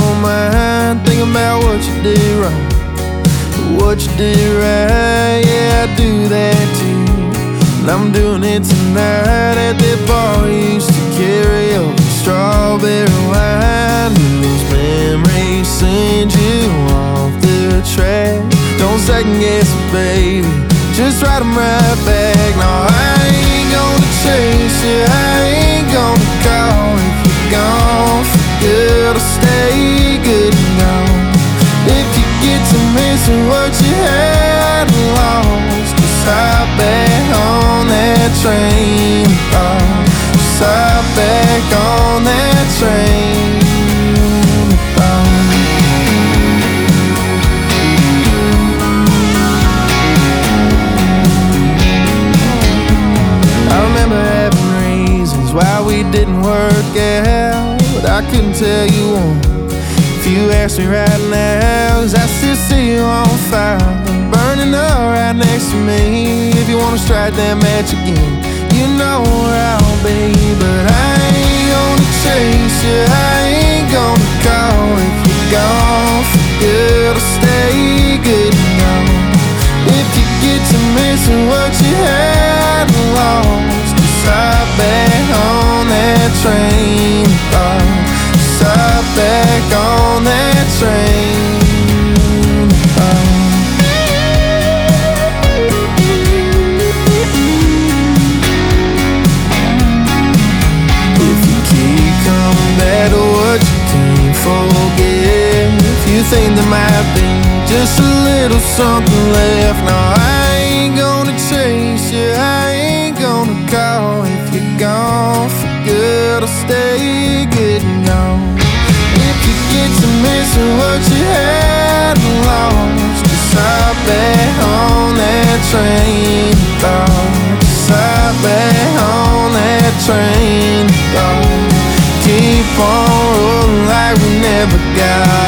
your mind, thinking about what you did wrong, what you did right. Yeah, I do that too, and I'm doing it tonight at that bar we used to carry up strawberry wine. Those memories send you off the track. Don't second guess it, baby, just write them right back. No, I ain't gonna chase you, I ain't gonna call if you're gone for good or stay good and gone. If you get to missing what you had lost, just hop back on that train. Oh, just hop back on that train. Why we didn't work out, but I couldn't tell you one. If you ask me right now, 'cause I still see you on fire, burning up right next to me. If you wanna strike that match again, you know where I'll be. But I ain't gonna chase you, I ain't gonna call if you're gone for good or stay good and gone. If you get to missing what you had lost, just hop back on that train. Oh, just hop back on that train. If you keep coming back to what you can't forget, if you think there might be just a little something left, no, I ain't gonna chase you, I ain't gonna call if you're gone for good or stay good and gone. If you get to missing what you had lost, just hop back on that train. Oh, just hop back on that train. Oh, keep on rolling like we never got